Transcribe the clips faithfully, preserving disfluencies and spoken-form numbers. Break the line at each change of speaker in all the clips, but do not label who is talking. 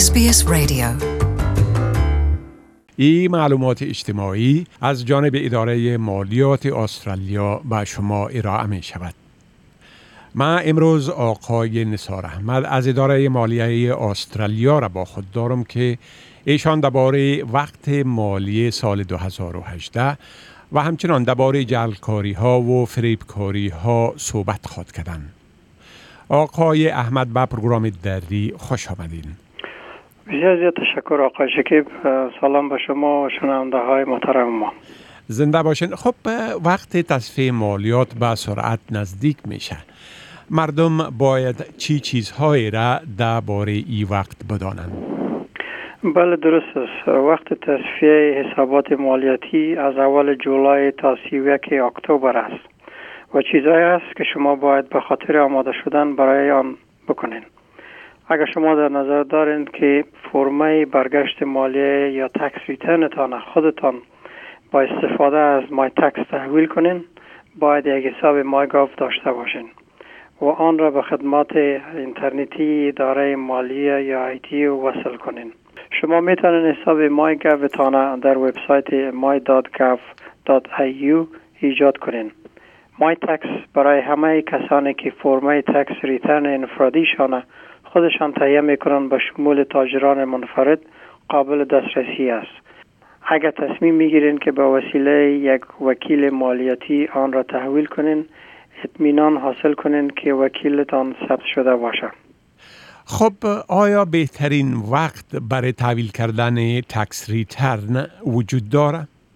اس بی اس رادیو.
این معلومات اجتماعی از جانب اداره مالیات استرالیا به شما ارائه می شود. من امروز آقای نثار احمد از اداره مالیه استرالیا را با خود دارم که ایشان درباره وقت مالی سال دو هزار و هجده و همچنان درباره جعلکاری ها و فریبکاری ها صحبت خواهد کردند. آقای احمد به پروگرام دری خوش آمدین.
بسیار زیاد تشکر آقای شکیب. سلام به شما و شنونده های محترم ما.
زنده باشین. خب وقت تصفیه مالیات به سرعت نزدیک میشه. مردم باید چی چیزهایی را درباره این وقت بدانند؟
بله درست است. وقت تصفیه حسابات مالیاتی از اول جولای تا سی و یک اکتبر است و چیزهایی است که شما باید به خاطر آماده شدن برای آن بکنین. اگر شما در نظر دارین که فرمای برگشت مالیه یا تکس ریترنتان خودتان با استفاده از مای تکس تحویل کنین، باید یک حساب مای گاو داشته باشین و آن را به خدمات اینترنتی اداره مالیه یا آیتی وصل کنین. شما میتونین حساب مای گاوتان در وبسایت مای دات گاو دات ای یو ایجاد کنین. مای تکس برای همه کسانی که فرمای تکس ریترن انفرادیشان خودشان تهیه میکنن به شمول تاجران منفرد قابل دسترسی است. اگر تصمیم میگیرین که به وسیله یک وکیل مالیاتی آن را تحویل کنین، اطمینان حاصل کنین که وکیلتان ثبت شده باشه.
خب آیا بهترین وقت برای تحویل کردن تکس ریترن وجود داره؟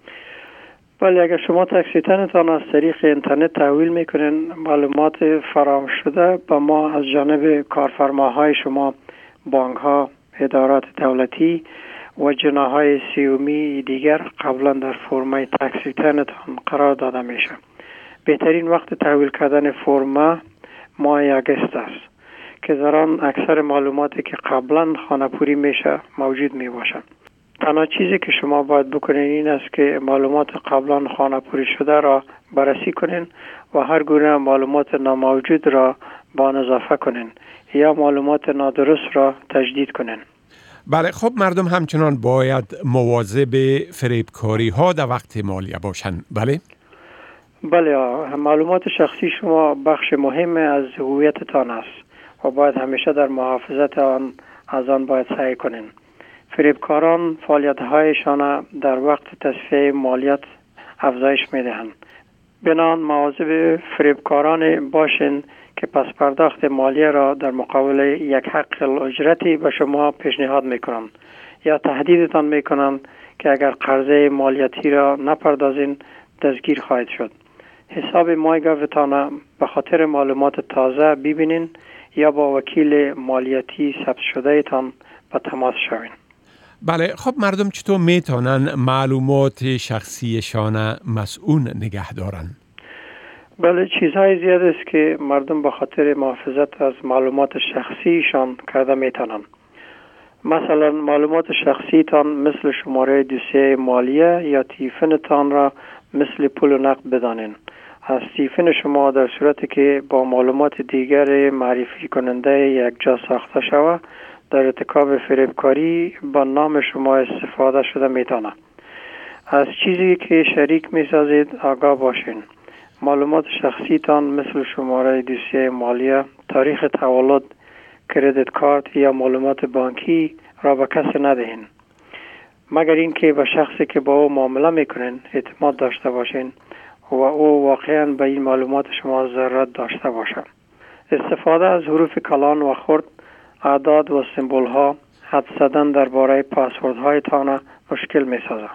بله، اگر شما تکس ریترنتان از طریق اینترنت تحویل میکنین، معلومات فراهم شده به ما از جانب کارفرماهای شما، بانک ها، ادارات دولتی و جناحهای سیومی دیگر قبلا در فرمای تکس ریترنتان قرار داده میشه. بهترین وقت تحویل کردن فرما ماه آگوست است که در آن اکثر معلوماتی که قبلا خانه‌پوری میشه موجود می باشه. تنها چیزی که شما باید بکنین این است که معلومات قبلا خانه‌پوری شده را بررسی کنین و هر گونه معلومات ناموجود را با آن اضافه کنین یا معلومات نادرست را تجدید کنین.
بله، خب مردم همچنان باید مواظب فریبکاری ها در وقت مالیه باشند. بله؟
بله، معلومات شخصی شما بخش مهم از هویتتان است و باید همیشه در محافظت آن از آن باید سعی کنین. فریبکاران فعالیت‌هایشان در وقت تصفیه مالیات افزایش می‌دهند. بنابراین مواظب فریبکاران باشین که پس پرداخت مالیه را در مقابل یک حق الاجرتی به شما پیشنهاد می‌کنند یا تهدیدتان می‌کنند که اگر قرضه مالیاتی را نپردازین دستگیر خواهید شد. حساب مای گاوتان به خاطر معلومات تازه ببینین یا با وکیل مالیاتی ثبت شده تان به تماس شوین.
بله، خب مردم چطور میتونن معلومات شخصیشان مسئول نگه دارن؟
بله، چیزهای زیاد است که مردم به خاطر محافظت از معلومات شخصیشان کرده میتونن. مثلا معلومات شخصیتان مثل شماره دوسیه مالیه یا تیفنتان را مثل پول و نقد بدانین. از تیفن شما در صورتی که با معلومات دیگر معرفی کننده یک جا ساخته شود در ارتکاب فریبکاری با نام شما استفاده شده میتونه. از چیزی که شریک میسازید آگاه باشین. معلومات شخصیتان مثل شماره دوسیه مالیه، تاریخ تولد، کردیت کارت یا معلومات بانکی را به کسی ندهین مگر اینکه به شخصی که با او معامله میکنین اعتماد داشته باشین و او واقعا به این معلومات شما ضرورت داشته باشه. استفاده از حروف کلان و خرد، اعداد و سمبول ها، حد زدن درباره پاسورد هایتان مشکل می سازه.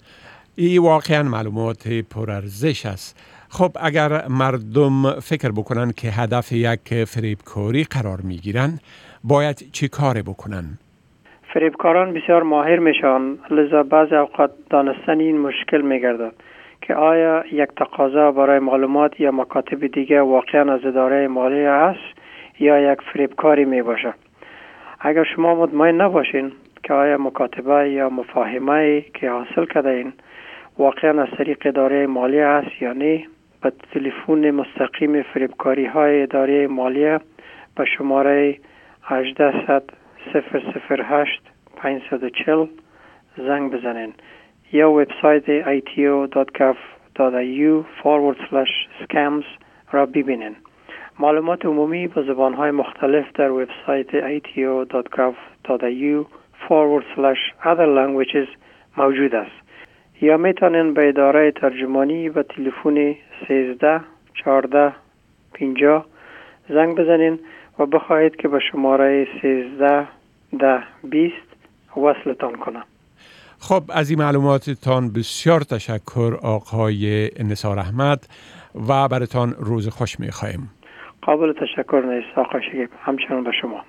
این واقعا معلومات پرارزش است. خب اگر مردم فکر بکنن که هدف یک فریبکاری قرار می گیرن، باید چی کار بکنن؟
فریبکاران بسیار ماهر میشن، لذا بعض اوقات دانستن این مشکل می گردد که آیا یک تقاضا برای معلومات یا مکاتب دیگه واقعا از اداره مالیه است یا یک فریبکاری می باشه. اگر شما مطمئن نباشین که آیا مکاتبه یا مفاهمه که حاصل کرده این واقعا از طریق اداره مالیه است یا نه، به تلفن مستقیم فریبکاری های اداره مالیه به شماره هجده صد صفر صفر هشت پنجصد و چهل زنگ بزنین یا وبسایت ای تی او دات گاف دات ای یو فارورد سلش scams را ببینین. معلومات عمومی با زبانهای مختلف در وبسایت ای تی او دات گاف دات ای یو فارورد سلش other languages موجود است. یا میتونین به اداره ترجمانی و تلفن سیزده چهارده پنجاه زنگ بزنین و بخواهید که به شماره سیزده ده بیست وصلتان کنم.
خب از این معلوماتتان بسیار تشکر آقای نثار احمد و براتان روز خوش می‌خواهیم.
قابل تشکر نیست آقای شکیب، همچنان به شما.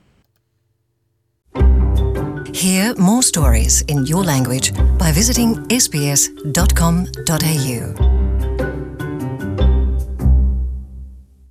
Hear more stories in your language by visiting s b s dot com dot a u.